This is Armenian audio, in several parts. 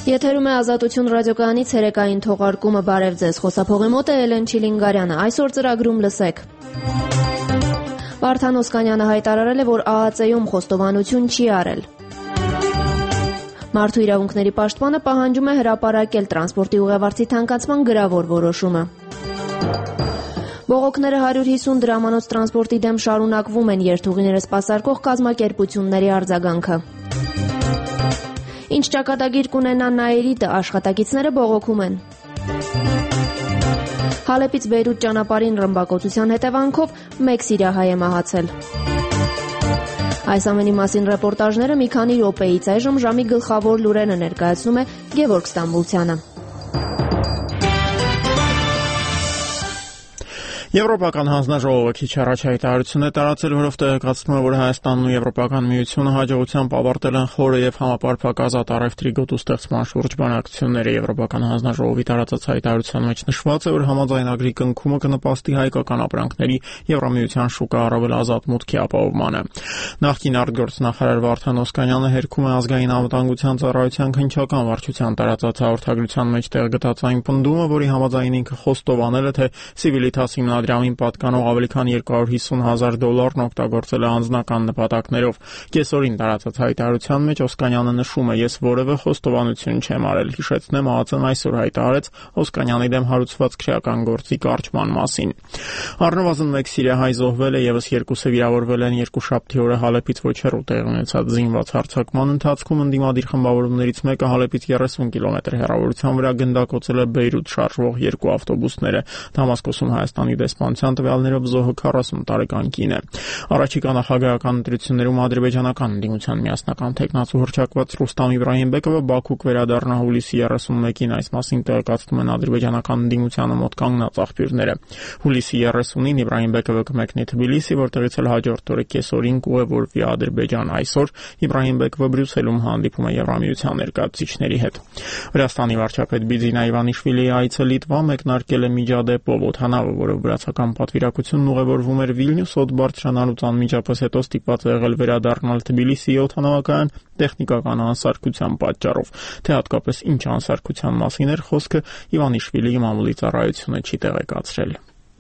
Եթերում է Ազատություն ռադիոկայանի ցերեկային թողարկումը, բարև ձեզ, խոսափողի մոտ է Էլեն Չիլինգարյանը, այսօր ծրագրում լսեք։ Վարդան Օսկանյանը հայտարարել է, որ ԱԱԾ-ում խոստովանություն չի արել։ Մարդու իրավունքների պաշտպանը պահանջում է հրապարակել տրանսպորտի ուղևորցի թանկացման գրավոր որոշումը։ Բողոքները 150 դրամանոց տրանսպորտի դեմ շարունակվում են, երթուղիները սպասարկող կազմակերպությունների արձագանքը։ Ինչ ճակատագիր կունենա Նաիրիտը, աշխատակիցները բողոքում են։ Հալեպից Բեյրութ ճանապարհին ռմբակոծության հետևանքով 1 սիրիահայ է մահացել։ Այս ամենի մասին ռեպորտաժները մի քանի րոպեից այժմ ժամի գլխավոր լուրերը ներկայացնում է Գևորգ Ստամբուլցյանը։ Եվրոպական հանձնաժողովը քիչ առաջ հայտարարություն է տարածել, որով տեղեկացնում է, որ Հայաստանն ու Եվրոպական միությունը հաջողությամբ ավարտել են խորը եւ համապարփակ ազատ առևտրի գոտու ստեղծման շուրջ բանակցությունները։ Եվրոպական հանձնաժողովի տարածած հայտարարության մեջ նշված է, որ համաձայնագրի կնքումը կնպաստի հայկական ապրանքների Եվրամիության շուկա առավել ազատ մուտքի ապահովմանը։ Նախկին արտգործնախարար Վարդան Օսկանյանը հերքում է ազգային անվտանգության ծառայության քննչական վարչության տարածած հաղորդագրության մեջ տեղգտած այն պնդումը, որի համաձայն ինքը խոստովանել է, թե Civitas հիմնադրամին պատկանող ավելի քան $250,000 օգտագործել է անձնական նպատակներով։ Կեսօրին տարածած հայտարարության մեջ Օսկանյանը նշում է. «Ես որևէ խոստովանություն չեմ արել»։ Հիշեցնեմ, ԱԱԾ-ն այսօր հայտարարեց Օսկանյանի դեմ հարուցված քրեական գործի կարճման մասին։ Առնվազն 1 սիրիահայ զոհվել է, եւս 2-ը վիրավորվել են երկուշաբթի օրը Հալեպից ոչ հեռու տեղի ունեցած զինված հարձակման ընթացքում։ Ընդդիմադիր խմբավորումներից մեկը Հալեպից 30 կիլոմետր հեռավորության վրա գնդակոծել է Բեյրութ շարժվող 2 ավտոբուսները։ Դամասկոսում Հայաստանի դեսպանության տվյալներով զոհը 40 տարեկան կին է։ Առաջիկա նախագահական ընտրություններում ադրբեջանական ընդդիմության միասնական թեկնածու հռչակված Ռուստամ Իբրահիմբեկովը Բաքու կվերադառնա հուլիսի 31-ին, այս մասին տեղեկացնում են ադրբեջանական ընդդիմությանը մոտ կանգնած աղբյուրները։ Հուլիսի 30-ին Իբրահիմբեկովը կմեկնի Թբիլիսի, որտեղից էլ հաջորդ օրը կեսօրին կուղևորվի Ադրբեջան։ Այսօր Իբրահիմբեկովը Բրյուսելում հանդիպում է Եվրամիության ներկայացուցիչների հետ։ Վրաստանի վարչապետ Բիձինա Իվանիշվիլիի այցը Լիտվա մեկնարկել է միջադեպով օդանավը, որով վրացական պատվիրակությունն ուղևորվում էր Վիլնյուս, օդ բարձրանալուց անմիջապես հետո ստիպված է եղել վերադառնալ Թբիլիսի օդանավակայան տեխնիկական անսարքության պատճառով։ Թե հատկապես ինչ անսարքության մասին էր խոսքը, Իվանիշվիլիի մամուլի ծառայությունը չի տեղեկացրել։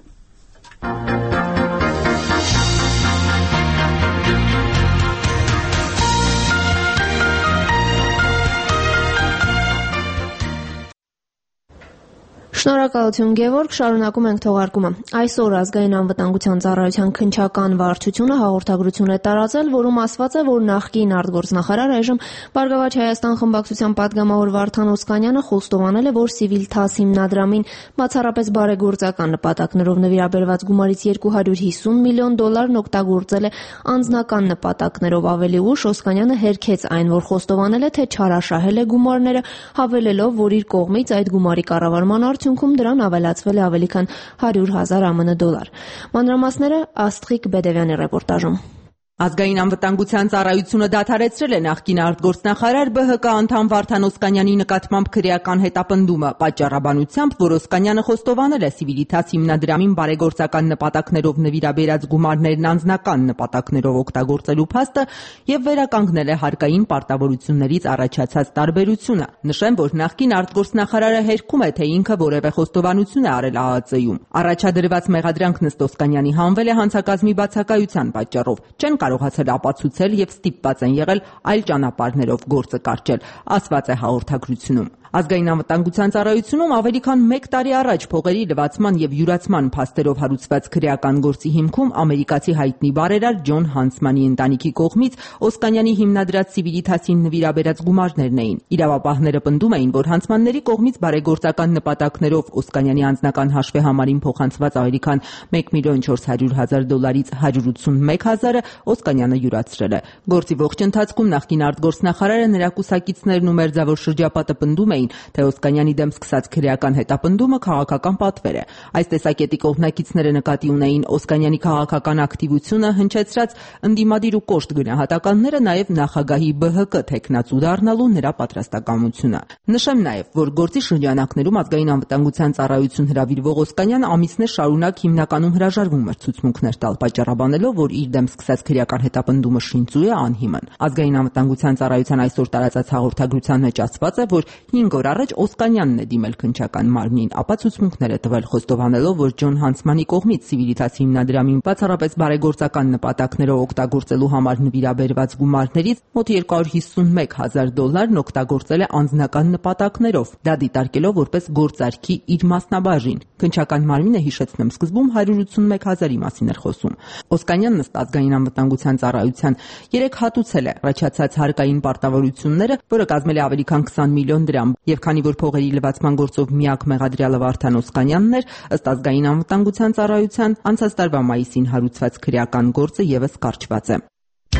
Շնորհակալություն Գևորգ, շարունակում ենք թողարկումը։ Այսօր ազգային անվտանգության ծառայության քննչական վարչությունը հաղորդագրություն է տարածել, որում ասված է, որ նախկին արտգործնախարար այժմ Բարգավաճ Հայաստան խմբակցության падգամավոր Վարդան Օսկանյանը խոստովանել է, որ Civitas հիմնադրամին բացառապես բարեգործական նպատակներով նվիրաբերված գումարից $250 միլիոն օգտագործել է անձնական նպատակներով։ Ավելի ուշ Օսկանյանը հերքեց այն, որ խոստովանել է, թե չարաշահել է գումարները, հավելելով, որ իր կողմից այդ գումարի կառավարման արդյունքում դրան ավելացվել է ավելի քան $100,000 ԱՄՆ։ Մանրամասները Աստղիկ Բեդևյանի ռեպորտաժում։ Ազգային անվտանգության ծառայությունը դադարեցրել է նախկին արտգործնախարար ԲՀԿ անդամ Վարդան Օսկանյանի նկատմամբ քրեական հետապնդումը, պատճառաբանությամբ, որ Օսկանյանը խոստովանել է Civitas հիմնադրամին բարեգործական նպատակներով նվիրաբերած գումարներն անձնական նպատակներով օգտագործելու փաստը եւ վերականգնել է հարկային պարտավորություններից առաջացած տարբերությունը։ Նշեմ, որ նախկին արտգործնախարարը հերքում է, թե ինքը որևէ խոստովանություն է արել ԱԱԾ-ում։ Առաջադրված մեղադրանք Նստ Օսկանյանի հանվել է հանցակազմի բացակայության պատճառով։ Չեն կարողացել ապացուցել եւ ստիպված են եղել այլ ճանապարհներով գործը կարճել, ասված է հաղորդագրությունում։ Ազգային անվտանգության ծառայությունում ավելի քան 1 տարի առաջ փողերի լվացման եւ յուրացման փաստերով հարուցված քրեական գործի հիմքում ամերիկացի հայտնի բարերար Ջոն Հանսմանի ընտանիքի կողմից Օսկանյանի հիմնադրած Civitas-ին նվիրաբերած գումարներն էին։ Իրավապահները պնդում էին, որ Հանսմանների կողմից բարեգործական նպատակներով Օսկանյանի անձնական հաշվեհամարին փոխանցված ավելի քան $1,400,000-ից $181,000-ը Օսկանյանը յուրացրել է։ Գործի ողջ ընթացքում նախկին արտգործնախարարը, նրա կուսակիցներն ու մերձավոր շրջապատը պնդում էին, թե Օսկանյանի դեմ սկսած քրեական հետապնդումը քաղաքական պատվեր է։ Այս տեսակետի կողմնակիցները նկատի ունեին Օսկանյանի քաղաքական ակտիվությունը հնչեցրած ընդդիմադիր ու կոշտ գնահատականները, նաև նախագահի ԲՀԿ թեկնածու դառնալու նրա պատրաստակամությունը։ Նշեմ նաև, որ գործի շրջանակներում ազգային անվտանգության ծառայություն հրավիրվող Օսկանյանը ամիսներ շարունակ հիմնականում հրաժարվում էր ցուցմունքներ տալ, պատճառաբանելով, որ իր դեմ սկսած քրեական հետապնդումը շինծու է, անհիմն։ Ազգային անվտանգության ծառայության այսօր տարածած հաղորդագրության մեջ ասված է, որ 5 օր առաջ Օսկանյանն է դիմել քննչական մարմնին, ապա ցուցմունքներ է տվել, խոստովանելով, որ Ջոն Հանցմանի կողմից Civitas հիմնադրամին բացառապես բարեգործական նպատակներով օգտագործելու համար նվիրաբերված գումարներից մոտ $251,000 օգտագործել է անձնական նպատակներով, դա դիտարկելով որպես գործարքի իր մասնաբաժին։ Քննչական մարմինը, հիշեցնեմ, սկզբում 181,000-ի մասին էր խոսում։ Օսկանյանն ըստ ազգային անվտանգության ծառայության 3 հատուցել է առաջացած հարկային պարտավորությունները, որը կազմել է ավելի քան 20 միլիոն դրամ, եւ քանի որ փողերի լվացման գործով միակ մեղադրյալը Վարդան Օսկանյանն էր, ըստ ազգային անվտանգության ծառայության անցած տարվա մայիսին հարուցված քրեական գործը եւս կարճված է։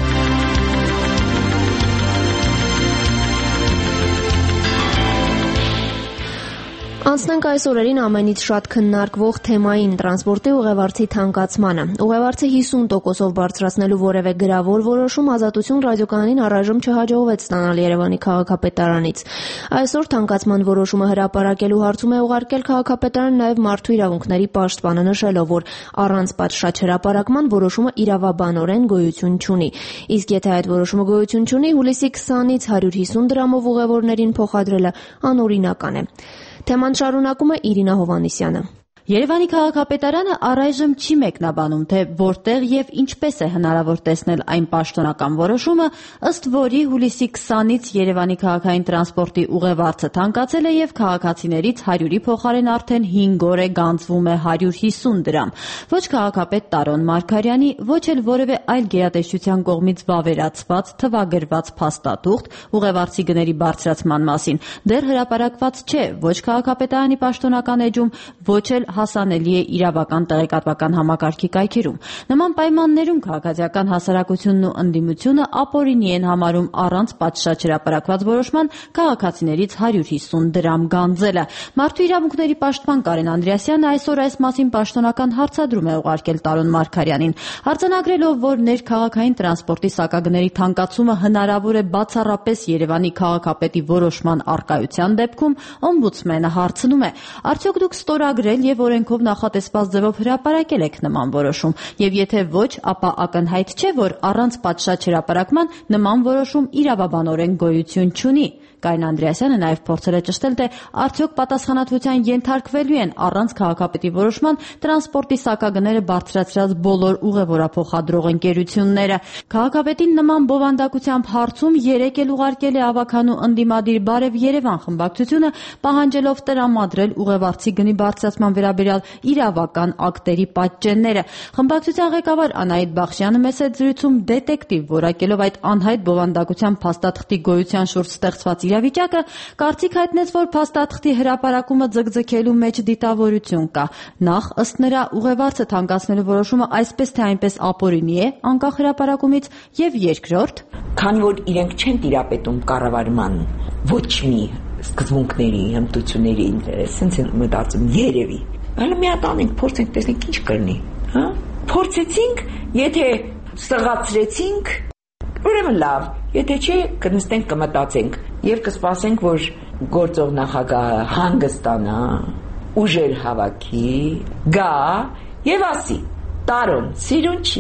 Անցնենք այս օրերին ամենից շատ քննարկվող թեմային՝ տրանսպորտի ուղևարցի թանկացմանը։ Ուղևարցի 50%-ով բարձրացնելու որևէ գրավոր որոշում Ազատություն ռադիոկայանին առայժմ չհաջողվեց ստանալ Երևանի քաղաքապետարանից։ Այսօր թանկացման որոշումը հրապարակելու հարցում է ուղարկել քաղաքապետարան նաև Մարդու իրավունքների պաշտպանը, նշելով, որ առանց պատշաճ հրապարակման որոշումը իրավաբանորեն գոյություն չունի։ Իսկ եթե այդ որոշումը գոյություն չունի, հուլիսի 20-ից 150 դրամով ուղևորներին փոխադրելը անօրինական է։ Թեման շարունակում է Իրինա Հովհաննիսյանը։ Երևանի քաղաքապետարանը առայժմ չի մեկնաբանում, թե որտեղ եւ ինչպես է հնարավոր տեսնել այն պաշտոնական որոշումը, ըստ որի հուլիսի 20-ից Երևանի քաղաքային տրանսպորտի ուղևարցը թանկացել է եւ քաղաքացիներից 100-ի փոխարեն արդեն 5 օր է գանձվում է 150 դրամ։ Ոչ քաղաքապետ Տարոն Մարգարյանի, ոչ էլ որևէ այլ գերատեսչության կողմից վավերացված, թվագրված փաստաթուղթ ուղևարցի գների բարձրացման մասին դեռ հրապարակված չէ ոչ քաղաքապետարանի պաշտոնական էջում, ոչ էլ հասանելի է իրավական տեղեկատվական համակարգի կայքերում։ Նման պայմաններում քաղաքացիական հասարակությունն ու ընդդիմությունը ապօրինի են համարում առանց պատշաճ հրապարակված որոշման քաղաքացիներից 150 դրամ գանձելը։ Մարդու իրավունքների պաշտպան Կարեն Անդրեասյանը այսօր այս մասին պաշտոնական հարցադրում է ուղարկել Տարոն Մարգարյանին, արձանագրելով, որ ներքաղաքային տրանսպորտի սակագների թանկացումը հնարավոր է բացառապես Երևանի քաղաքապետի որոշման առկայության դեպքում, օմբուդսմենը հարցնում է. արդյոք դուք ստորագրել եւ օրենքով նախատեսված ձևով հրապարակել եք նման որոշում, եւ եթե ոչ, ապա ակնհայտ չէ, որ առանց պատշաճ հրապարակման նման որոշում իրավաբանորեն գոյություն չունի։ Կարեն Անդրեասյանը նաև փորձել է ճշտել, թե արդյոք պատասխանատվության ենթարկվելու են առանց քաղաքապետի որոշման տրանսպորտի սակագները բարձրացրած բոլոր ուղևորափոխադրող ընկերությունները։ Քաղաքապետին նման բովանդակությամբ հարցում 3 էլ ուղարկել է ավականու ընդդիմադիր Բարև Երևան խմբակցությունը, պահանջելով տրամադրել ուղևարցի գնի բարձրացման վերաբերյալ իրավական ակտերի պատճենները։ Խմբակցության ղեկավար Անահիտ Բախշյանը մեծ զրույցում դետեկտիվ որակելով այդ անհայտ բովանդակության փաստաթղթի գոյության շուրջ ստեղծված իրավիճակը, կարծիք հայտնեց, որ փաստաթղթի հրապարակումը ձգձգելու մեջ դիտավորություն կա։ Նախ, ըստ նրա, ուղևարցը թանկացնելու որոշումը այսպես թե այնպես ապօրինի է անկախ հրապարակումից, եւ երկրորդ, քանի որ իրենք չեն տիրապետում կառավարման ոչ մի սկզբունքների, հմտությունների, ասենց են մտածում երևի։ Այլ մի հատ անենք, փորձենք, տեսնենք ինչ կլինի, հա? Փորձեցինք, եթե ստղացրեցինք, ուրեմն լավ, եթե չէ, կնստենք կմտածենք եւ կսպասենք, որ գործող նախագահը հանգստանա, ուժեր հավաքի, գա եւ ասի. Տարոն, սիրուն չի։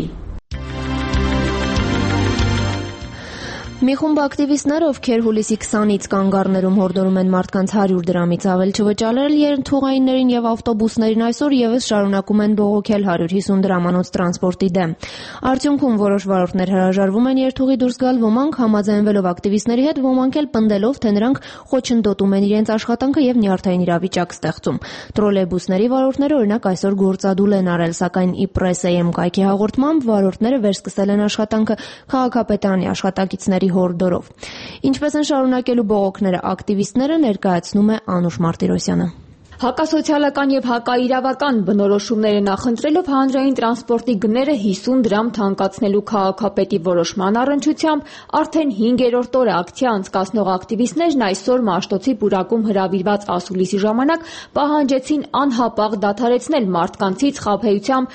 Մի խումբ ակտիվիստներ, ովքեր հուլիսի 20-ից կանգառներում հորդորում են մարդկանց 100 դրամից ավել չվճարել երթուղայիններին եւ ավտոբուսներին, այսօր եւս շարունակում են բողոքել 150 դրամանոց տրանսպորտի դեմ։ Արդյունքում որոշ վարորդներ հրաժարվում են երթուղի դուրս գալ, ոմանք համաձայնվելով ակտիվիստների հետ, ոմանք էլ պնդելով, թե նրանք խոչընդոտում են իրենց աշխատանքը եւ նյարդային իրավիճակ ստեղծում։ Տրոլեյբուսների վարորդները օրինակ այսօր գործադուլ են արել, սակայն իPress.am կայքի հաղորդմամբ վարորդները վերսկսել են աշխատանքը քաղաքապետարանի աշխատակիցների հորդորով։ Ինչպես են շարունակելու բողոքները ակտիվիստները, ներկայացնում է Անուշ Մարտիրոսյանը։ Հակասոցիալական եւ հակաիրավական բնորոշումները նախընտրելով հանրային տրանսպորտի գները 50 դրամ թանկացնելու քաղաքապետի որոշման առնչությամբ արդեն 5-րդ օրը ակցիա անցկացնող ակտիվիստներն այսօր Մաշտոցի պուրակում հրավիրված ասուլիսի ժամանակ պահանջեցին անհապաղ դադարեցնել մարդկանցից խաբեությամբ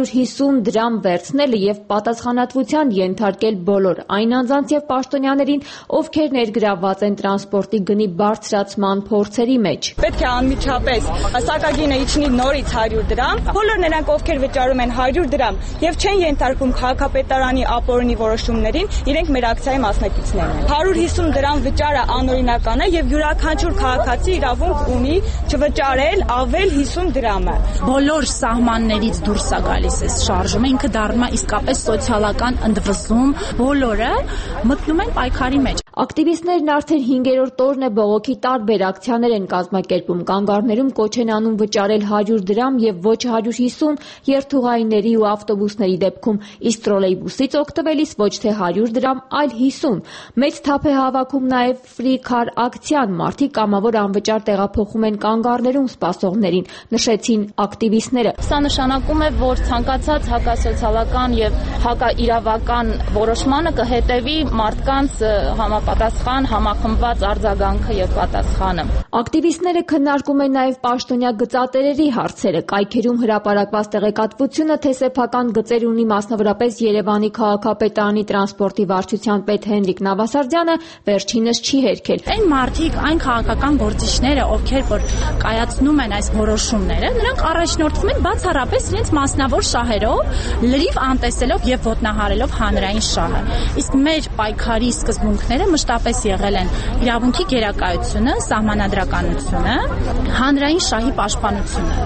150 դրամ վերցնելը եւ պատասխանատվության ենթարկել բոլոր այն անձանց եւ պաշտոնյաներին, ովքեր ներգրավված են տրանսպորտի գնի բարձրացման փորձերի մեջ։ Պետք է անմիջապես սակագինը իջնի նորից 100 դրամ, բոլոր նրանք, ովքեր վճարում են 100 դրամ եւ չեն ենթարկում քաղաքապետարանի ապօրինի որոշումներին, իրենք մեր ակցիայի մասնակիցներն են։ 150 դրամ վճարը անօրինական է եւ յուրաքանչյուր քաղաքացի իրավունք ունի չվճարել ավել 50 դրամը։ Բոլոր սահմաններից դուրս է գալիս այս շարժումը, ինքը դառնում է իսկապես սոցիալական ընդվզում, բոլորը մտնում են պայքարի մեջ։ Ակտիվիստներն արդեն 5-րդ օրն է բողոքի տարբեր ակցիաներ են կազմակերպում, կանգառներում կոչ են անում վճարել 100 դրամ եւ ոչ 150 երթուղայինների ու ավտոբուսների դեպքում, իսկ տրոլեյբուսից օգտվելիս ոչ թե 100 դրամ, այլ 50։ Մեծ թափ է հավաքում նաեւ Free Car ակցիան, մարդիկ կամավոր անվճար տեղափոխում են կանգառներում սպասողներին, նշեցին ակտիվիստները։ Սա նշանակում է, որ ցանկացած հակասոցիալական եւ հակաիրավական որոշմանը կհետևի մարդկանց համապատասխան համախմբված արձագանքը եւ պատասխանը։ Ակտիվիստները քննարկում են նաեւ պաշտոնյա գծատերերի հարցերը, կայքերում հրապարակված տեղեկատվությունը, թե սեփական գծեր ունի մասնավորապես Երևանի քաղաքապետարանի տրանսպորտի վարչության պետ Հենրիկ Նավասարդյանը, վերջինս չի հերքել։ Այն մարդիկ, այն քաղաքական գործիչները, ովքեր որ կայացնում են այս որոշումները, նրանք առաջնորդվում են բացառապես իրենց մասնավոր շահերով, լրիվ անտեսելով եւ ոտնահարելով հանրային շահը։ Իսկ մեր պայքարի սկզբունքները մշտապես եղել են իրավունքի գերակայությունը, սահմանադրականությունը, հանրային շահի պաշտպանությունը։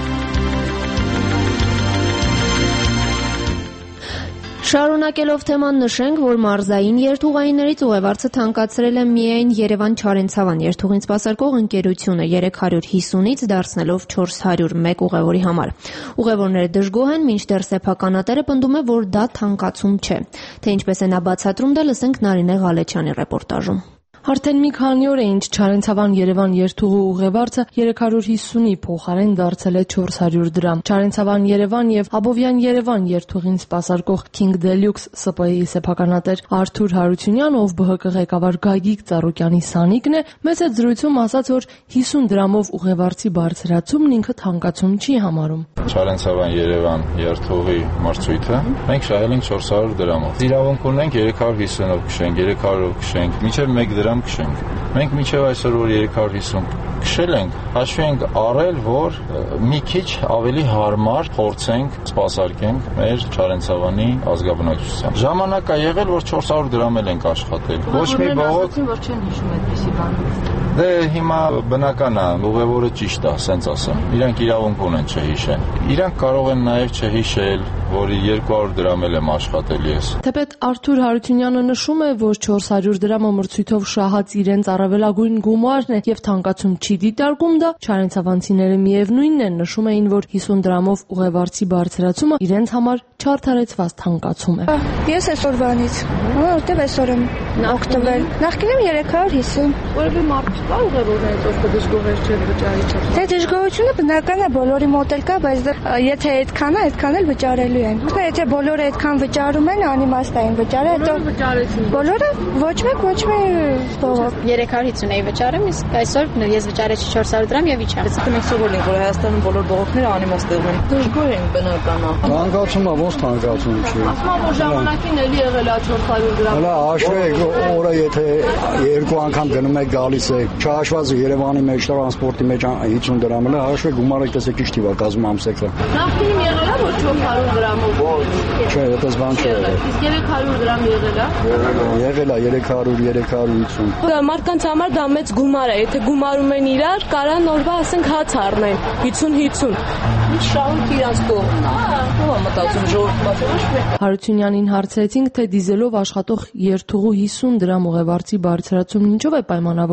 Շարունակելով թեման նշենք, որ մարզային երթուղայիններից ուղևորցը թանկացրել է միայն Երևան-Չարենցավան երթուղին սպասարկող ընկերությունը 350-ից դարձնելով 401 ուղևորի համար։ Ուղևորները դժգոհ են, մինչդեռ սեփականատերը պնդում է, որ դա թանկացում չէ։ Թե ինչպես է նա բացատրում, դա լսենք Նարինե Ղալեչյանի ռեպորտաժում։ Արդեն մի քանի օր է ինչ Չարենցավան-Երևան երթուղու ուղևորցը 350-ի փոխարեն դարձել է 400 դրամ։ Չարենցավան-Երևան եւ Աբովյան-Երևան երթուղին սպասարկող King Deluxe ՍՊ-ի սեփականատեր Արթուր Հարությունյան, ով ԲՀԿ ղեկավար Գագիկ Ծառուկյանի սանիկն է, մեծ զրույցում ասաց, որ 50 դրամով ուղևորցի բարձրացումն ինքը թանկացում չի համարում։ Չարենցավան-Երևան երթուղի մրցույթը մենք շահել ենք 400 դրամով։ Իրավունք ունենք 350-ով քշենք, 300-ով քշենք, մինչև 1 դրամ քշենք։ Մենք մինչև այսօր որ 350 քշել ենք, հաշվի ենք առել, որ մի քիչ ավելի հարմար փորձենք սպասարկենք մեր Չարենցավանի ազգաբնակչության։ Ժամանակ է եղել, որ 400 դրամ էլ ենք աշխատել։ Ոչ մի բողոք, որ չեն հիշում այդպիսի բան։ Դե հիմա բնական է, ուղևորը ճիշտ է, ասենց ասեմ։ Իրանք իրավունք ունեն չհիշեն։ Իրանք կարող են նաև չհիշել, որ 200 դրամ էլ եմ աշխատել ես։ Թեպետ Արթուր Հարությունյանը նշում է, որ 400 դրամը մրցույթով շահած իրենց առավելագույն գումարն է եւ թանկացում չի դիտարկում դա, չարենցավանցիները միևնույնն են նշում էին, որ 50 դրամով ուղևորցի բարձրացումը իրենց համար չարդարեցված թանկացում է։ Ես այսօրվանից, որտեվ այսօր եմ օգտվել։ Նախկինում 350։ Որևէ մարդ չկա ուղևորներից, ով կդժգոհեր չէ վճարի չէ։ Դե դժգոհությունը բնական է, բոլորի մոտ էլ կա, բայց եթե այդքան է, այդքան էլ վճարելու են։ Եթե բոլորը այդքան վճարում են, անիմաստ են վճարը, հետո բոլորը ոչ մեկ բողոք։ 350 էի վճարում, իսկ այսօր ես վճարեցի 400 դրամ եւ իջա։ Այսինքն մենք սովորել ենք, որ Հայաստանում բոլոր բողոքները անիմաստ են։ Դժգոհ են բնական է։ Թանկացումը ոնց թանկացում չի։ Ասում եմ, որ ժամանակին էլի եղել է 400 դրամ։ Հələ հաշվեք, օրը եթե 2 անգամ գնում եք գալիս եք, չհաշված Երևանի մեջ տրանսպորտի մեջ 50 դրամ է, հաշվեք գումարը տեսեք ինչ թիվ է կազմում ամսեկը։ Նախկինում եղել է որ 400 դրամով։ Չէ, այդպես բան չէ։ Իսկ 300 դրամ եղել է։ Եղել է 300-350։ Մարդկանց համար դա մեծ գումար է, եթե գումարում են իրար, կարան օրվա ասենք հաց առնեն 50-50։ Ինչ շահույթ իրանց կողմն է։ Ո՞վ է մտածում ժողովուրդը։ Հարությունյանին հարցրեցինք, թե դիզելով աշխատող երթուղու 50 դրամ ուղևորցի բարձրացումն ինչով է պայմանավորված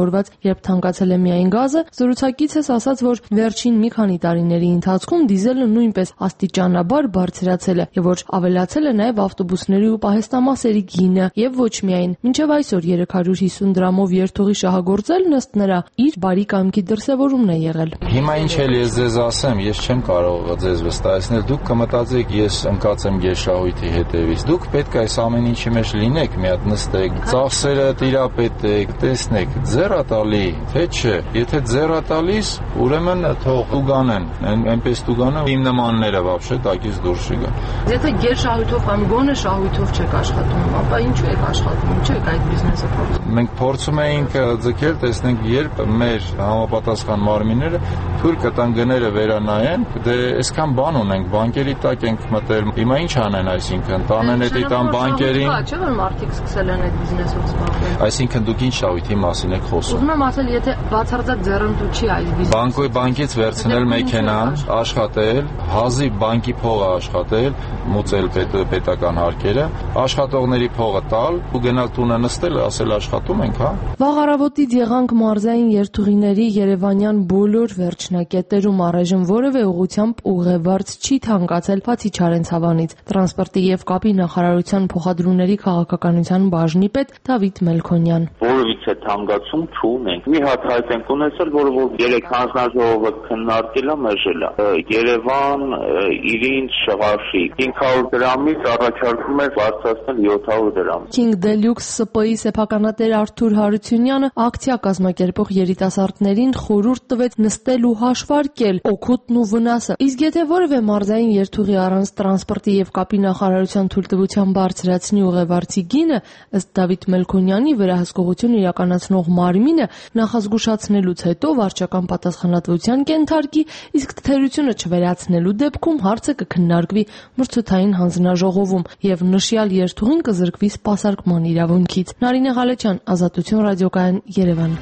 երբ թանկացել է միայն գազը, զրուցակիցս ասաց, որ վերջին մի քանի տարիների ընթացքում դիզելը նույնպես աստիճանաբար բարձրացել է եւ որ ավելացել է նաեւ ավտոբուսների ու պահեստամասերի գինը եւ ոչ միայն։ Մինչեւ այսօր 350 դրամով երթուղի շահագործելն ըստ նրա իր բարի կամքի դրսևորումն է եղել։ Հիմա ինչ էլ ես ձեզ ասեմ, ես չեմ կարող ձեզ վստահեցնել, դուք կմտածեք ես ընկած եմ գերշահույթի հետևից։ Դուք պետք է այս ամեն ինչի մեջ լինեք, մի հատ նստեք, ծախսերը տիրապետեք, տեսնեք, ձեռ է տալի, թե չէ։ Եթե ձեռ է տալիս, ուրեմն թող տուգանեն, այնպես տուգանեն իմ նմանները вообще տակից դուրս չգան։ Եթե գերշահույթով կամ գոնե շահույթով չեք աշխատում, ապա ինչու եք աշխատում, ինչու եք այդ բիզնեսը փորձում։ Մենք փորձում էինք ձգել, տեսնենք երբ մեր համապատասխան մարմինները թույլ կտան գները վերանայեն, դե այսքան բան ունենք, բանկերի տակ ենք մտել։ Հիմա ինչ անեն, այսինքն տանեն էդի տան բանկերին։ Չէ՞ որ մարդիկ սկսել են այդ բիզնեսով զբաղվել։ Այսինքն դուք ինչ շահույթի մասին եք խոսում։ Ուզում եմ ասել, եթե բացարձակ ձեռնտու չի այս բիզնեսը։ Բանկից վերցնել մեքենան, աշխատել, հազիվ բանկի փողը աշխատել, մուծել պետական հարկերը, աշխատողների փողը տալ ու գնալ տունը նստել, ասել աշխատում ենք, հա։ Վաղ առավոտից եղանք մարզային երթուղիների Երևանյան բոլոր վերջնակետերում, առայժմ որևէ ուղղությամբ ուղևորց չի թանկացել, բացի Չարենցավանից։ Տրանսպորտի եւ կապի նախարարության փոխադրումների քաղաքականության բաժնի պետ Դավիթ Մելքոնյան։ Որևիցե թանկացում չունենք։ Մի հատ հայտ ենք ունեցել, որը 3 հանձնաժողովը քննարկել է, մերժել է։ Երևան իրին շղարշի 500 դրամից առաջարկում է բարձրացնել 700 դրամ։ King Deluxe ՍՊ-ի սեփականատեր Արթուր Հարությունյանը ակցիա կազմակերպող երիտասարդներին խորհուրդ տվեց նստել ու հաշվարկել օգուտն ու վնասը։ Իսկ եթե որևէ մարզային երթուղի առանց տրանսպորտի եւ կապի նախարարության թույլտվության բարձրացնի ուղևորցի գինը, ըստ Դավիթ Մելքոնյանի վերահսկողություն իրականացնող մարմինը նախազգուշացնելուց հետո վարչական պատասխանատվության կենթարկի, իսկ թերությունը չվերացնելու դեպքում հարցը կքննարկվի մրցութային հանձնաժողովում եւ նշյալ երթուղին կզրկվի սպասարկման իրավունքից։ Նարինե Ղալեչյան, Ազատություն ռադիոկայան, Երևան։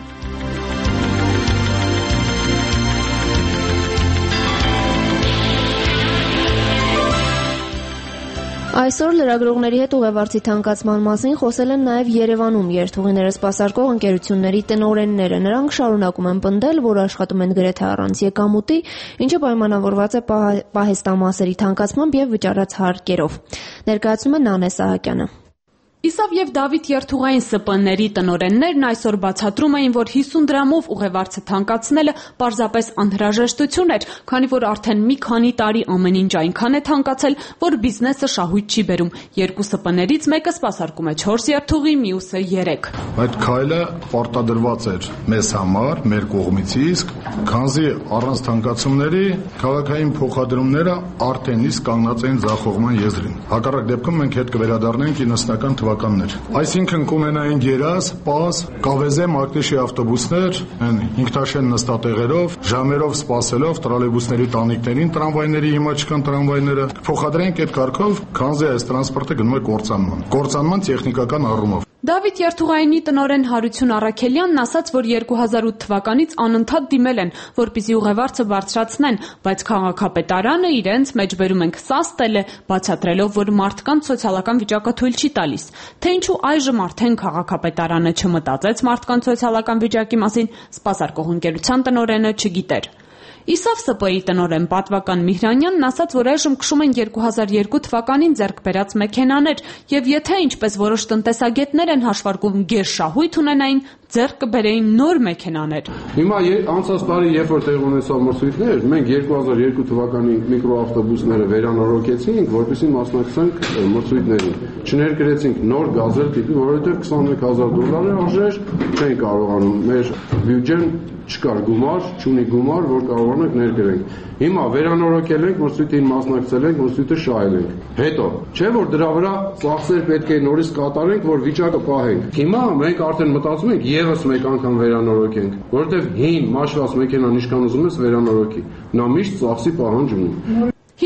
Այսօր լրագրողների հետ ուղևորցի թանկացման մասին խոսել են նաև Երևանում երթուղիները սպասարկող ընկերությունների տնօրենները։ Նրանք շարունակում են պնդել, որ աշխատում են գրեթե առանց եկամուտի, ինչը պայմանավորված է պահեստամասերի թանկացմամբ եւ վճարած հարկերով։ Ներկայացնում է Նանե Սահակյանը։ Իսավ եւ Դավիթ երթուղային ՍՊ-ների տնօրեններն այսօր բացատրում էին, որ 50 դրամով ուղևորցը թանկացնելը պարզապես անհրաժեշտություն էր, քանի որ արդեն մի քանի տարի ամեն ինչ այնքան է թանկացել, որ բիզնեսը շահույթ չի բերում։ Երկու ՍՊ-ներից մեկը սպասարկում է 4 երթուղի, մյուսը 3։ Այդ քայլը պարտադրված էր մեզ համար, մեր կողմից, քանզի առանց թանկացումների քաղաքային փոխադրումները արդեն իսկ կանգնած էին ձախողման եզրին։ Հակառակ դեպքում մենք հետ կվերադառնանք 90-ական թվականներ։ Այսինքն կունենային գերազ, պազ, կավեզե, մակնիշի ավտոբուսներ, այն ինքնաշեն նստատեղերով, ժամերով սպասելով տրոլեյբուսների տանիքներին, տրամվայների հիմա չկան տրամվայները, փոխադրենք այդ կարգով, քանզի այս տրանսպորտը գնում է կործանման տեխնիկական առումով։ Դավիթ երթուղայինի տնօրեն Հարություն Առաքելյանն ասաց, որ 2008 թվականից անընդհատ դիմել են, որպեսզի ուղևորցը բարձրացնեն, բայց քաղաքապետարանը իրենց մեջբերում ենք սաստել է, բացատրելով, որ մարդկանց սոցիալական վիճակը թույլ չի տալիս։ Թե ինչու այժմ արդեն քաղաքապետարանը չմտածեց մարդկանց սոցիալական վիճակի մասին, սպասարկող ընկերության տնօրենը չգիտեր։ Իսավ ՍՊ-ի տնօրեն պատվական Միհրանյանն ասաց, որ այժմ քշում են 2002 թվականին ձեռք բերած մեքենաներ եւ եթե ինչպես որոշ տնտեսագետներ են հաշվարկում գերշահույթ ունենային, ձեռք կբերեին նոր մեքենաներ։ Հիմա անցած տարի երբ որ տեղ ունեցավ մրցույթներ, մենք 2002 թվականի միկրոավտոբուսները վերանորոգեցինք, որպեսզի մասնակցենք մրցույթներին։ Չներկրեցինք նոր գազել տիպի, որովհետեւ $21000 արժեր չեն կարողանում մեր բյուջեն չկար գումար, չունի գումար, որ կարողանանք ներկրենք։ Հիմա վերանորոգել ենք, մրցույթին մասնակցել ենք, մրցույթը շահել ենք։ Հետո, չէ՞ որ դրա վրա ծախսեր պետք է նորից կատարենք, որ վիճակը պահենք։ Հիմա մենք արդեն մտածում ենք եւս մեկ անգամ վերանորոգենք, որովհետեւ հին մաշված մեքենան ինչքան ուզում ես վերանորոգի։ Նա միշտ ծախսի պահանջ ունի։ 50 դրամ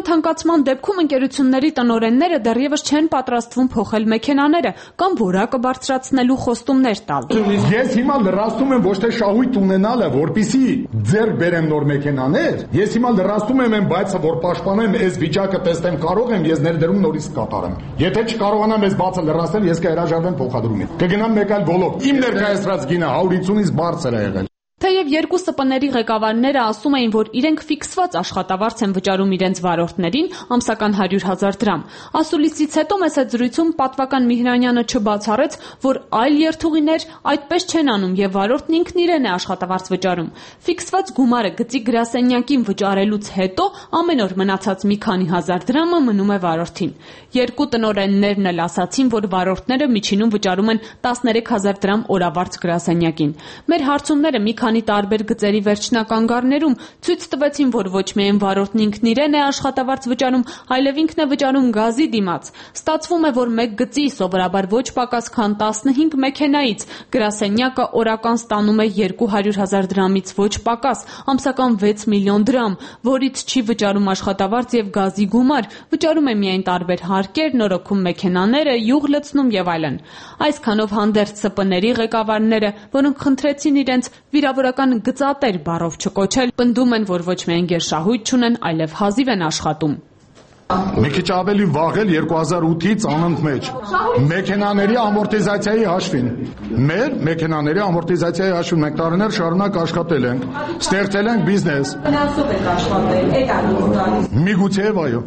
թանկացման դեպքում ընկերությունների տնօրենները դեռևս չեն պատրաստվում փոխել մեքենաները կամ որակը բարձրացնելու խոստումներ տալ։ Ես հիմա լրացնում եմ ոչ թե շահույթ ունենալը, որպեսզի ձեռք բերեմ նոր մեքենաներ, ես հիմա լրացնում եմ այն բայցը, որ պաշտպանեմ այս վիճակը, տեսնեմ կարող եմ ես ներդրում նորից կատարեմ։ Եթե չկարողանամ այս բացը լրացնել, ես կհրաժարվեմ փոխադրումից։ Կգնամ մեկ այլ ոլորտ։ Իմ ներկայացրած գինը 150-ից բարձր է եղել։ Թեև երկու ՍՊՆ-ների ղեկավարները ասում էին, որ իրենք ֆիքսված աշխատավարձ են վճարում իրենց վարորդներին, ամսական 100,000 դրամ։ Ասուլիսից հետո մեծ զրույցում պատվական Միհրանյանը չբացառեց, որ այլ երթուղիներ այդպես չեն անում եւ վարորդն ինքն իրեն է աշխատավարձ վճարում։ Ֆիքսված գումարը գծի գրասենյակին վճարելուց հետո ամեն օր մնացած մի քանի հազար դրամը մնում է վարորդին։ Երկու տնօրեններն էլ ասացին, որ վարորդները միջինում վճարում են 13,000 դրամ օրավարձ գրասենյակին։ Մեր հարցումները մի քանի տարբեր գծերի վերջնականգառներում ցույց տվեցին, որ ոչ միայն վարորդն ինքն իրեն է աշխատավարձ վճարում, այլև ինքն է վճարում գազի դիմաց։ Ստացվում է, որ մեկ գծի սովորաբար ոչ պակաս քան 15 մեքենայից գրասենյակը օրական ստանում է 200,000 դրամից ոչ պակաս, ամսական 6 միլիոն դրամ, որից չի վճարում աշխատավարձ եւ գազի գումար, վճարում է միայն տարբեր հարկեր, նորոգում մեքենաները, յուղ լցնում եւ այլն։ Այսքանով հանդերձ ՍՊՆ-ների ղեկավարները, որոնք խնդրեցին իրենց վիրավորական գծատեր բառով չկոչել, պնդում են, որ ոչ միայն գերշահույթ չունեն, այլև հազիվ են աշխատում։ Մի քիչ ավելի վաղել 2008-ից անընդմեջ մեքենաների ամորտիզացիայի հաշվին։ Մեր մեքենաների ամորտիզացիայի հաշվին մենք տարիներ շարունակ աշխատել ենք, ստեղծել ենք բիզնես։ Ֆինանսով եք աշխատել, այդ անում։ Միգուցե այո։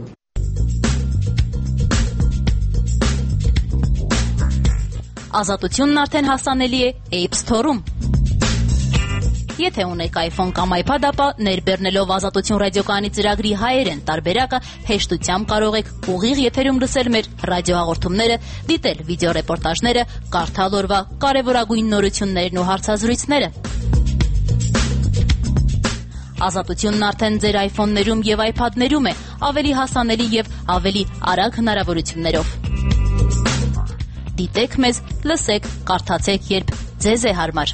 Ազատությունն արդեն հասանելի է App Store-ում։ Եթե ունեք iPhone կամ iPad, ապա ներբեռնելով Ազատություն ռադիոկայանի ծրագրի հայերեն տարբերակը հեշտությամբ կարող եք ուղիղ եթերում լսել մեր ռադիոհաղորդումները, դիտել վիդեոռեպորտաժները, կարդալ օրվա կարևորագույն նորություններն ու հարցազրույցները։ Ազատությունն արդեն ձեր iPhone-ներում եւ iPad-ներում է, ավելի հասանելի եւ ավելի արագ հնարավորություններով։ Դիտեք մեզ, լսեք, կարդացեք, երբ ձեզ է հարմար։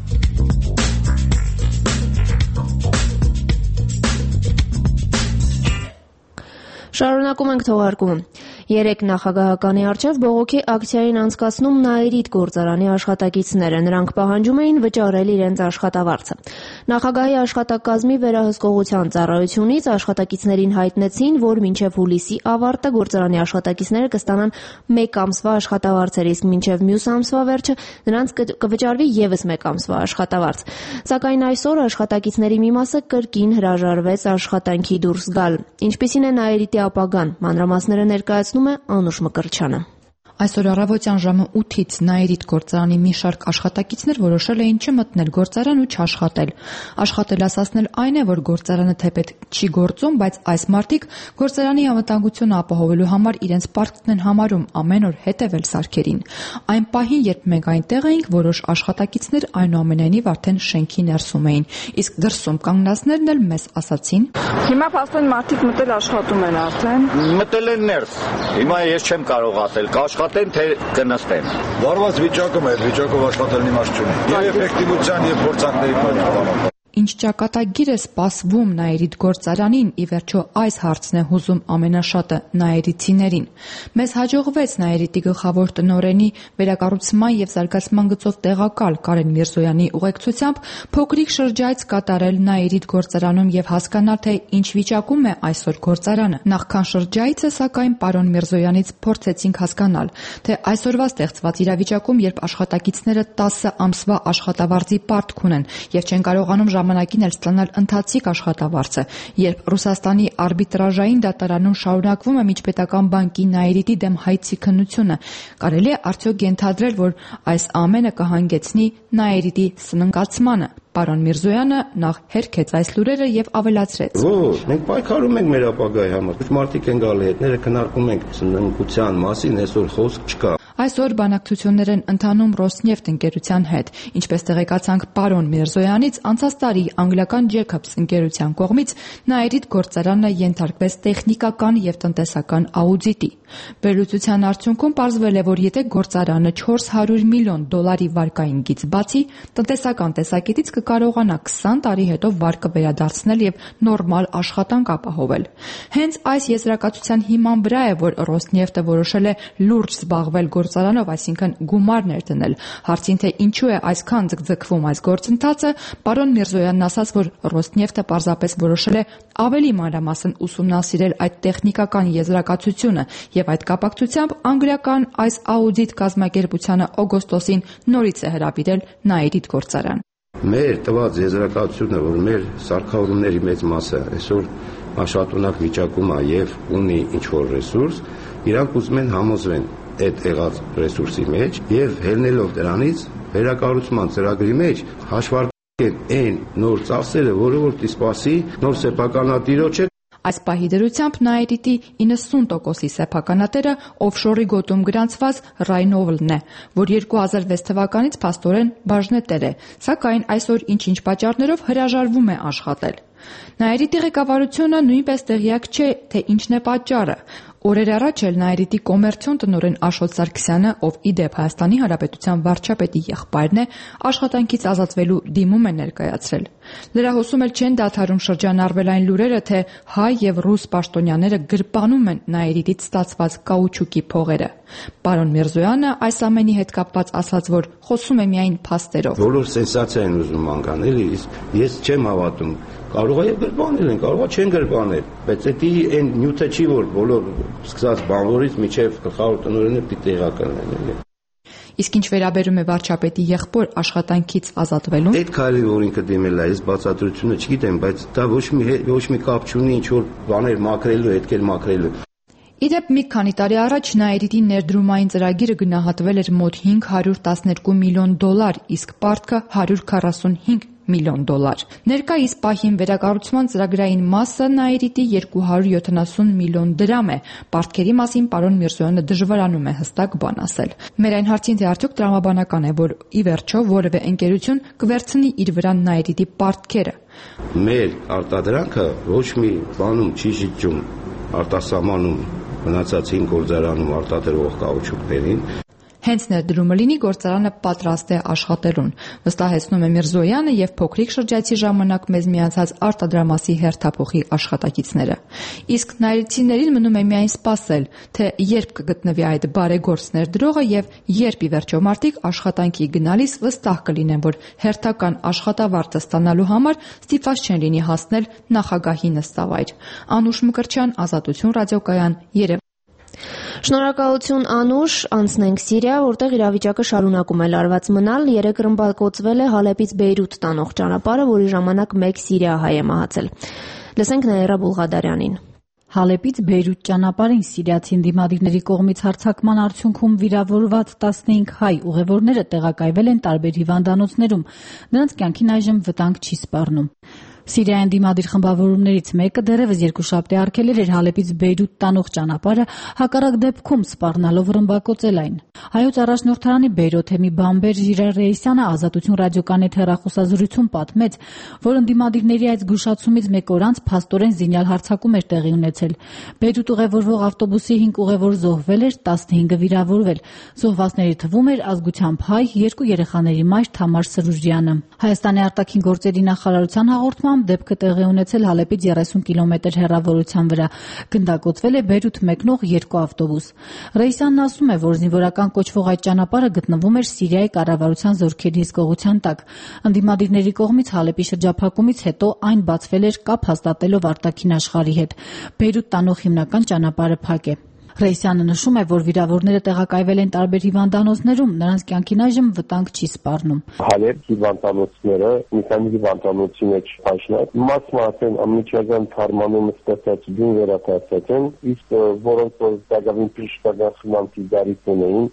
Շարունակում ենք թողարկումը։ 3 նախագահականի առջև բողոքի ակցիային անցկացնում Նաիրիդ գործարանի աշխատակիցները։ Նրանք պահանջում էին վճարել իրենց աշխատավարձը։ Նախագահի աշխատակազմի վերահսկողության ծառայությունից աշխատակիցներին հայտնեցին, որ մինչև հուլիսի ավարտը գործարանի աշխատակիցները կստանան 1 ամսվա աշխատավարձեր, իսկ մինչև մյուս ամսվա վերջը նրանց կվճարվի եւս 1 ամսվա աշխատավարձ։ Սակայն այսօր աշխատակիցների մի մասը կրկին հրաժարվեց աշխատանքի դուրս գալ։ Ինչպիսին է Նաիրիդի ապագան, մանրամասները ներկայացնում է Անուշ Մկրտչյանը։ Այսօր առավոտյան ժամը 8-ից Նաիրիդ գործարանի մի շարք աշխատակիցներ որոշել էին չմտնել գործարան ու չաշխատել։ Աշխատելասացնել այն է, որ գործարանը թեպետ չի գործում, բայց այս մարդիկ գործարանի անվտանգությունը ապահովելու համար իրենց պարտքն են համարում ամեն օր հետևել սարքերին։ Այն պահին, երբ մենք այնտեղ էինք, որոշ աշխատակիցներ այնուամենայնիվ արդեն շենքի ներսում էին, իսկ դրսում կանգնածներն էլ մեզ ասացին. Հիմա փաստորեն մարդիկ մտել աշխատում են արդեն։ Մտել են ներս։ Հիմա ես չեմ կարող ասել, աշխատեն թե կնստեն։ Վարված վիճակում է, այդ վիճակով աշխատելն իմաստ չունի։ Եվ էֆեկտիվության եւ փորձանքների բանալու։ Ինչ ճակատագիր է սպասվում Նաիրիդ գործարանին, ի վերջո այս հարցն է հուզում ամենաշատը նաիրիցիներին։ Մեզ հաջողվեց Նաիրիդի գլխավոր տնօրենի վերակառուցման եւ զարգացման գծով տեղակալ Կարեն Միրզոյանի ուղեկցությամբ փոքրիկ շրջայց կատարել Նաիրիդ գործարանում եւ հասկանալ, թե ինչ վիճակում է այսօր գործարանը։ Նախքան շրջայցը, սակայն, պարոն Միրզոյանից փորձեցինք հասկանալ, թե այսօրվա ստեղծված իրավիճակում, երբ աշխատակիցները 10 ամսվա աշխատավարձի պարտք ունեն եւ չեն կարողանում ժամանակին էլ ստանալ ընթացիկ աշխատավարձը, երբ Ռուսաստանի արբիտրաժային դատարանում շարունակվում է միջպետական բանկի Նաիրիդի դեմ հայցի քննությունը, կարելի է արդյոք ենթադրել, որ այս ամենը կհանգեցնի Նաիրիդի սննկացմանը։ Պարոն Միրզոյանը նախ հերքեց այս լուրերը եւ ավելացրեց. Ոչ, մենք պայքարում ենք մեր ապագայի համար։ Մարդիկ են գալի հետները քննարկում ենք սննկության մասին, այսօր խոսք չկա։ Այսօր բանակցություններ են ընթանում Ռոսնեֆտ ընկերության հետ, ինչպես տեղեկացանք պարոն Միրզոյանից, անցած տարի անգլիական Jacobs ընկերության կողմից Նաիրիդ գործարանը ենթարկվեց տեխնիկական եւ տնտեսական աուդիտի։ Վերլուծության արդյունքում պարզվել է, որ եթե գործարանը $400 միլիոն վարկային գից բացի, տնտեսական տեսակետից կկարողանա 20 տարի հետո վարկը վերադարձնել եւ նորմալ աշխատանք ապահովել։ Հենց այս եզրակացության հիման վրա է, որ Ռոսնեֆտը որոշել է լուրջ զբաղվել գործարանով, այսինքն գումար ներդնել։ Հարցին թե ինչու է այսքան ձգձգվում այս գործընթացը, պարոն Միրզոյանն ասաց, որ Ռոսնեֆտը պարզապես որոշել է ավելի մանրամասն ուսումնասիրել այդ տեխնիկական եզրակացությունը եւ այդ կապակցությամբ անգլիական այս աուդիտ կազմակերպությանը օգոստոսին նորից է հրավիրել Նաիրիդ գործարան։ Մեր տված եզրակացությունը, որ մեր սարքավորումների մեծ մասը այսօր աշխատունակ վիճակում է եւ ունի ինչ-որ ռեսուրս, իրանք ուզում են համոզվեն այդ եղած ռեսուրսի մեջ եւ ելնելով դրանից վերակառուցման ծրագրի մեջ հաշվարկեն այն նոր ծախսերը, որը որ դիսպասի նոր սեփականատիրոջը։ Այս պահի դրությամբ Նաիրիտի 90%-ի սեփականատերը օֆշորի գոտում գրանցված Rheinoln է, որ 2006 թվականից փաստորեն բաժնետեր է, սակայն այսօր ինչ-ինչ պատճառներով հրաժարվում է աշխատել։ Նաիրիտի ղեկավարությունը նույնպես տեղյակ չէ, թե ինչն է պատճառը։ Օրեր առաջ էլ Նաիրիտի կոմերցիոն տնօրեն Աշոտ Սարգսյանը, ով ի դեպ Հայաստանի Հանրապետության վարչապետի եղբայրն է, աշխատանքից ազատվելու դիմում է ներկայացրել։ Լրահոսում էլ չեն դադարում շրջանառվել այն լուրերը, թե հայ եւ ռուս պաշտոնյաները գրպանում են Նաիրիտից ստացված կաուչուկի փողերը։ Պարոն Միրզոյանը այս ամենի հետ կապված ասաց, որ խոսում է միայն փաստերով։ Բոլոր սենսացիա են ուզում անկանել, իսկ ես չեմ հավատում։ Կարող է գրպանել են, կարող է չեն գրպանել, բայց դա այն նյութը չի, որ բոլոր սկսած բանվորից միջև գլխավոր տնօրենը պիտի տեղականանեն։ Իսկ ինչ վերաբերում է վարչապետի եղբոր աշխատանքից ազատվելուն, այդ քայլը, որ ինքը դիմել է, ես բացատրությունը չգիտեմ, բայց դա ոչ մի կապ չունի ինչ որ բաներ մաքրելու, հետքեր մաքրելու։ Իդեպ մի քանի տարի առաջ Նաիրիտի ներդրումային ծրագիրը գնահատվել էր մոտ $512 միլիոն, իսկ պարտքը $145 միլիոն։ Ներկայիս պահին վերակառուցման ծրագրային մասը Նաիրիտի 270 միլիոն դրամ է։ Պարտքերի մասին պարոն Միրզոյանը դժվարանում է հստակ բան ասել։ Մեր այն հարցին, թե արդյոք տրամաբանական է, որ ի վերջո որևէ ընկերություն կվերցնի իր վրա Նաիրիտի պարտքերը։ Մեր արտադրանքը ոչ մի բանում չի շիճում, արտասահմանում մնացած 5 գործարանում արտադրող կաուչուկներին։ Հենց ներդրումը լինի, գործարանը պատրաստ է աշխատելուն, վստահեցնում է Միրզոյանը եւ փոքրիկ շրջայցի ժամանակ մեզ միացած արտադրամասի հերթափոխի աշխատակիցները։ Իսկ նաիրիցիներին մնում է միայն սպասել, թե երբ կգտնվի այդ բարեգործ ներդրողը եւ երբ ի վերջո մարդիկ աշխատանքի գնալիս վստահ կլինեն, որ հերթական աշխատավարձը ստանալու համար ստիպված չեն լինի հասնել նախագահի նստավայր։ Անուշ Մկրտչյան, Ազատություն ռադիոկայան, Երևան։ Շնորհակալություն Անուշ, անցնենք Սիրիա, որտեղ իրավիճակը շարունակում է լարված մնալ։ 3 ռմբակոծվել է Հալեպից Բեյրութ տանող ճանապարհը, որի ժամանակ 1 սիրիահայ է մահացել։ Լսենք Նաիրա Բուլղադարյանին։ Հալեպից Բեյրութ ճանապարհին սիրիացի ընդդիմադիրների կողմից հարձակման արդյունքում վիրավորված 15 հայ ուղևորները տեղակայվել են տարբեր հիվանդանոցներում։ Նրանց կյանքին այժմ վտանգ չի սպառնում։ Սիրիայի ընդդիմադիր խմբավորումներից մեկը դեռևս երկուշաբթի արգելել էր Հալեպից Բեյրութ տանող ճանապարհը, հակառակ դեպքում սպառնալով ռմբակոծել այն։ Հայոց առաջնորդարանի Բեյրութեմի բամբեր Ժիրայր Ռեյսյանը Ազատություն ռադիոկանի հեռախոսազրույցում պատմեց, որ ընդդիմադիրների այդ զգուշացումից մեկ օր անց փաստորեն զինյալ հարձակում էր տեղի ունեցել։ Բեյրութ ուղևորվող ավտոբուսի 5 ուղևոր զոհվել էր, 15-ը վիրավորվել։ Զոհվածների թվում էր ազգությամբ հայ 2 երեխաների մայր Թամար Սրուժյանը։ Հայաստանի արտաքին գործերի նախարարության հաղորդմամբ դեպքը տեղի ունեցել Հալեպից 30 կիլոմետր հեռավորության վրա։ Գնդակոծվել է Բեյրութ մեկնող 2 ավտոբուս։ Ռեյսյանն ասում է, որ զինվորական կոչվող այդ ճանապարհը գտնվում էր Սիրիայի կառավարության զորքերի հսկողության տակ։ Ընդդիմադիրների կողմից Հալեպի շրջափակումից հետո այն բացվել էր կապ հաստատելով արտաքին աշխարհի հետ։ Բեյրութ տանող հիմնական ճանապարհը փակ է։ Ռեյսյանը նշում է, որ վիրավորները տեղակայվել են տարբեր հիվանդանոցներում, նրանց կյանքին այժմ վտանգ չի սպառնում։ Հալեպ հիվանդանոցները մի քանի հիվանդանոցի մեջ այժմ մասն անմիջական թարմանում ստացած դուն վերակացած են, իսկ որոնց որ դակավին փիշտական խնամքի դարիք ունեն։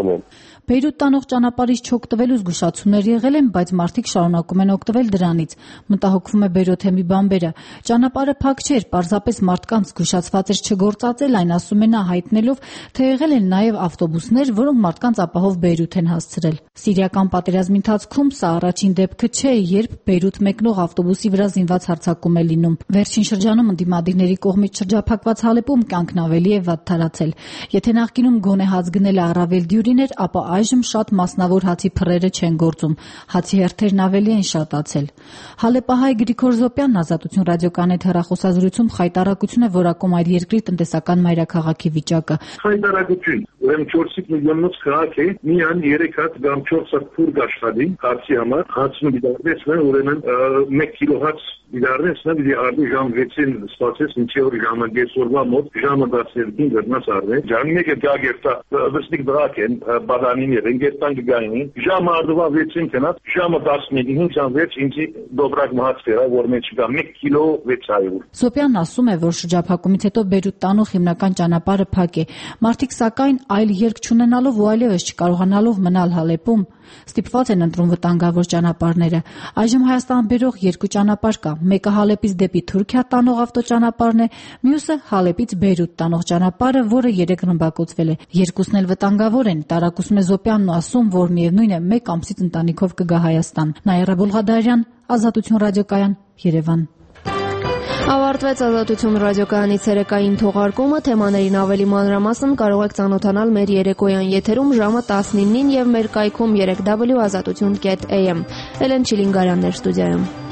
Բեյրութ տանող ճանապարհից չօգտվելու զգուշացումներ եղել են, բայց մարդիկ շարունակում են օգտվել դրանից։ Մտահոգվում է Բեյրութեմի բամբերը։ Ճանապարհը փակ չէր, պարզապես մարդկանց զգուշացված էր չգործածել, այն ասում է նա, հայտնելով, թե եղել են նաև ավտոբուսներ, որոնք մարդկանց ապահով Բեյրութ են հասցրել։ Սիրիական պատերազմի ընթացքում սա առաջին դեպքը չէ, երբ Բեյրութ մեկնող ավտոբուսի վրա զինված հարձակում է լինում։ Վերջին շրջանում ընդդիմադիրների կողմից շրջափակված Հալեպում կյանքն ավելի է վատթարացել։ Եթե նախկինում գոնե հաց գնելը առավել դյուրին դյուրին էր, ապա այժմ շատ մասնավոր հացի փռերը չեն գործում, հացի հերթերն ավելի են շատացել։ Հալեպահայ Գրիգոր Զոպյանն Ազատություն ռադիոկայանի հետ հեռախոսազրույցում խայտարակություն է որակում այդ երկրի տնտեսական մայրաքաղաքի վիճակը։ Խայտարակություն, ուրեմն 4 միլիոնոց քաղաք է, միան 3 հատ կամ 4 հատ փուրգ աշխատի, հացի համար, հացն դիտարկեցնեն, ուրեմն 1 կիլո հաց դիտարկեցնեն, դի արդի ժամ 6-ին ստացես, ինչի որ ժամը 10 օրվա մոտ ժամը 12-ին գրնաս արդի, ժամի մեկը գագերտա, վստիկ դրակ են, բադանին են, գերտան գգայնին, ժամը արդվա 6-ին կնած, ժամը 11-ին ժամվեց, ինձի դոբրակ մահաց կերա, որ մեջ կա 1 կիլո 600։ Զոպյանն ասում է, որ շրջափակումից հետո Բեյրութ տանող հիմնական ճանապարհը փակ է։ Մարդիկ սակայն այլ երկ չունենալով ու այլևս չկարողանալով մնալ Հալեպում, ստիպված են ընտրում վտանգավոր ճանապարհները։ Այժմ Հայաստան բերող 2 ճանապարհ կա։ Մեկը Հալեպից դեպի Թուրքիա տանող ավտոճանապարհն է, մյուսը Հալեպից Բեյրութ տանող ճանապարհը, որը 3 ռմբակոծվել է։ Երկուսն էլ վտանգավոր են, տարակուսում է Զոպյանն ու ասում, որ միևնույն է 1 ամսից ընտանիքով կգա Հայաստան։ Նաիրա Բուլղադարյան, Ազատություն ռադիոկայան, Երևան։ Ավարտվեց Ազատություն ռադիոկայանի ցերեկային թողարկումը, թեմաներին ավելի մանրամասն կարող եք ծանոթանալ մեր երեկոյան եթերում ժամը 19-ին եւ մեր կայքում www.azatutun.am։ Էլեն Չիլինգարաններ ստուդիայում։